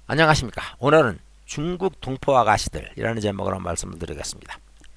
안녕하십니까. 오늘은 중국 동포 아가씨들이라는 제목으로 말씀을 드리겠습니다.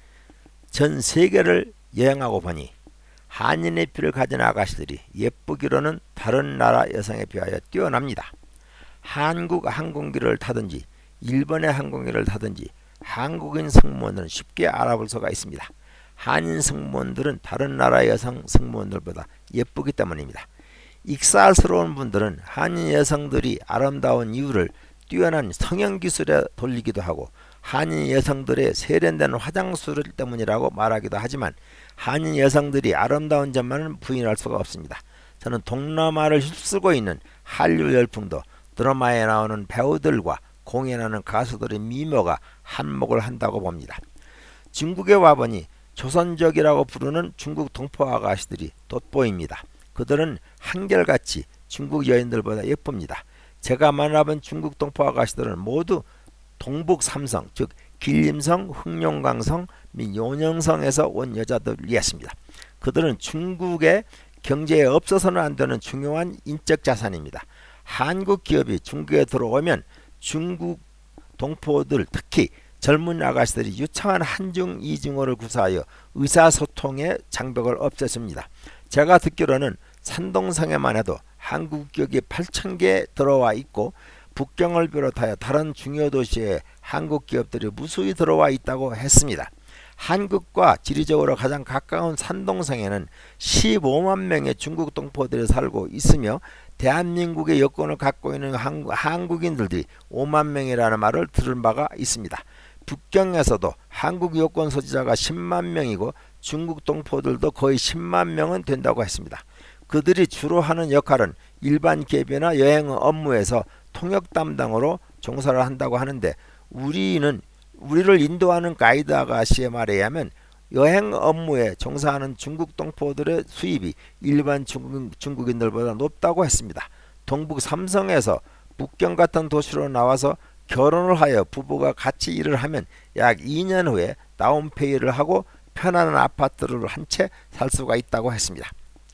전 세계를 여행하고 보니 한인의 피를 가진 아가씨들이 예쁘기로는 다른 나라 여성에 비하여 뛰어납니다. 한국 항공기를 타든지 일본의 항공기를 타든지 한국인 승무원들은 쉽게 알아볼 수가 있습니다. 한인 승무원들은 다른 나라 여성 승무원들보다 예쁘기 때문입니다. 익살스러운 분들은 한인 여성들이 아름다운 이유를 뛰어난 성형기술에 돌리기도 하고 한인 여성들의 세련된 화장술 때문이라고 말하기도 하지만 한인 여성들이 아름다운 점만은 부인할 수가 없습니다. 저는 동남아를 휩쓸고 있는 한류 열풍도 드라마에 나오는 배우들과 공연하는 가수들의 미모가 한몫을 한다고 봅니다. 중국에 와보니 조선족이라고 부르는 중국 동포 아가씨들이 돋보입니다. 그들은 한결같이 중국 여인들보다 예쁩니다. 제가 만나본 중국 동포 아가씨들은 모두 동북 삼성, 즉 길림성, 흑룡강성 및 요녕성에서 온 여자들이었습니다. 그들은 중국의 경제에 없어서는 안 되는 중요한 인적 자산입니다. 한국 기업이 중국에 들어오면 중국 동포들, 특히 젊은 아가씨들이 유창한 한중 이중어를 구사하여 의사소통의 장벽을 없애줍니다. 제가 듣기로는 산동성에만 해도 한국 기업이 8,000개 들어와 있고 북경을 비롯하여 다른 중요 도시에 한국 기업들이 무수히 들어와 있다고 했습니다. 한국과 지리적으로 가장 가까운 산동성에는 15만 명의 중국 동포들이 살고 있으며 대한민국의 여권을 갖고 있는 한국인들이 5만 명이라는 말을 들은 바가 있습니다. 북경에서도 한국 여권 소지자가 10만 명이고 중국 동포들도 거의 10만 명은 된다고 했습니다. 그들이 주로 하는 역할은 일반 기업이나 여행 업무에서 통역 담당으로 종사를 한다고 하는데 우리를 인도하는 가이드 아가씨의 말에 의하면 여행 업무에 종사하는 중국 동포들의 수입이 일반 중국인들보다 높다고 했습니다. 동북 삼성에서 북경 같은 도시로 나와서 결혼을 하여 부부가 같이 일을 하면 약 2년 후에 다운페이를 하고 편안한 아파트를 한 채 살 수가 있다고 했습니다.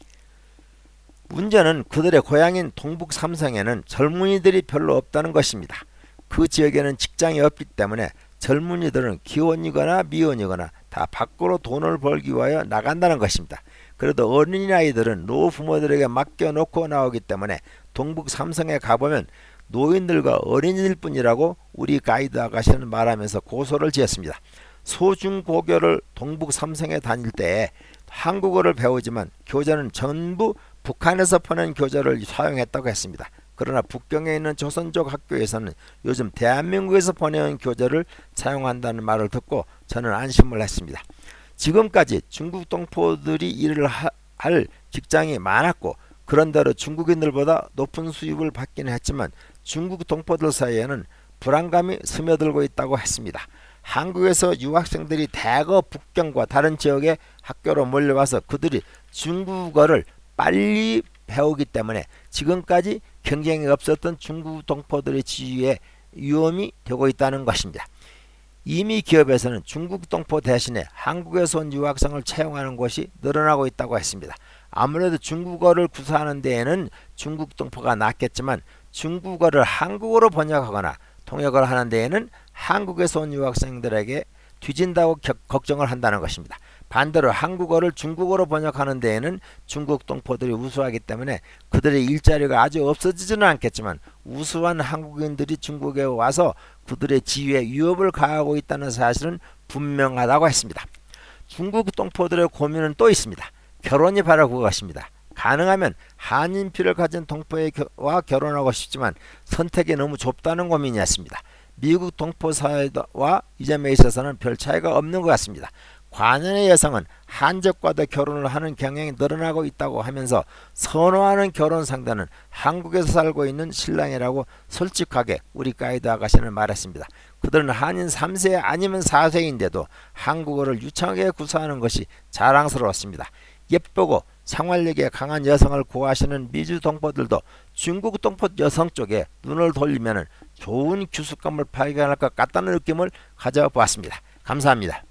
문제는 그들의 고향인 동북 삼성에는 젊은이들이 별로 없다는 것입니다. 그 지역에는 직장이 없기 때문에 젊은이들은 기혼이거나 미혼이거나 다 밖으로 돈을 벌기 위하여 나간다는 것입니다. 그래도 어린아이들은 노부모들에게 맡겨놓고 나오기 때문에 동북 삼성에 가보면 노인들과 어린이들 뿐이라고 우리 가이드 아가씨는 말하면서 고소를 지었습니다. 소중고교를 동북 삼성에 다닐 때 한국어를 배우지만 교재는 전부 북한에서 보낸 교재를 사용했다고 했습니다. 그러나 북경에 있는 조선족 학교에서는 요즘 대한민국에서 보내온 교재를 사용한다는 말을 듣고 저는 안심을 했습니다. 지금까지 중국 동포들이 일을 할 직장이 많았고 그런대로 중국인들보다 높은 수입을 받기는 했지만 중국 동포들 사이에는 불안감이 스며들고 있다고 했습니다. 한국에서 유학생들이 대거 북경과 다른 지역의 학교로 몰려와서 그들이 중국어를 빨리 배우기 때문에 지금까지 경쟁이 없었던 중국 동포들의 지위에 위험이 되고 있다는 것입니다. 이미 기업에서는 중국 동포 대신에 한국에서 온 유학생을 채용하는 곳이 늘어나고 있다고 했습니다. 아무래도 중국어를 구사하는 데에는 중국 동포가 낫겠지만 중국어를 한국어로 번역하거나 통역을 하는 데에는 한국에서 온 유학생들에게 뒤진다고 걱정을 한다는 것입니다. 반대로 한국어를 중국어로 번역하는 데에는 중국 동포들이 우수하기 때문에 그들의 일자리가 아주 없어지지는 않겠지만 우수한 한국인들이 중국에 와서 그들의 지위에 위협을 가하고 있다는 사실은 분명하다고 했습니다. 중국 동포들의 고민은 또 있습니다. 결혼이 바로 그것입니다. 가능하면 한인 피를 가진 동포와 결혼하고 싶지만 선택이 너무 좁다는 고민이었습니다. 미국 동포 사회와 이 점에 있어서는 별 차이가 없는 것 같습니다. 관연의 여성은 한족과도 결혼을 하는 경향이 늘어나고 있다고 하면서 선호하는 결혼 상대는 한국에서 살고 있는 신랑이라고 솔직하게 우리 가이드 아가씨는 말했습니다. 그들은 한인 3세 아니면 4세인데도 한국어를 유창하게 구사하는 것이 자랑스러웠습니다. 예쁘고 생활력에 강한 여성을 구하시는 미주 동포들도 중국 동포 여성 쪽에 눈을 돌리면 좋은 규숙감을 발견할 것 같다는 느낌을 가져보았습니다. 감사합니다.